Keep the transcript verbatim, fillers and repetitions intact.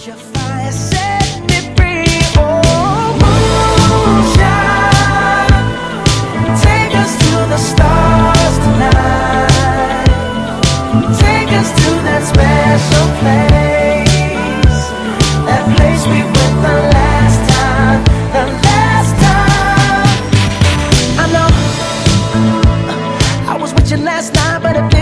Your fire set me free. Oh, moonshine, take us to the stars tonight. Take us to that special place, that place we went the last time, the last time. I know I was with you last night, but it feels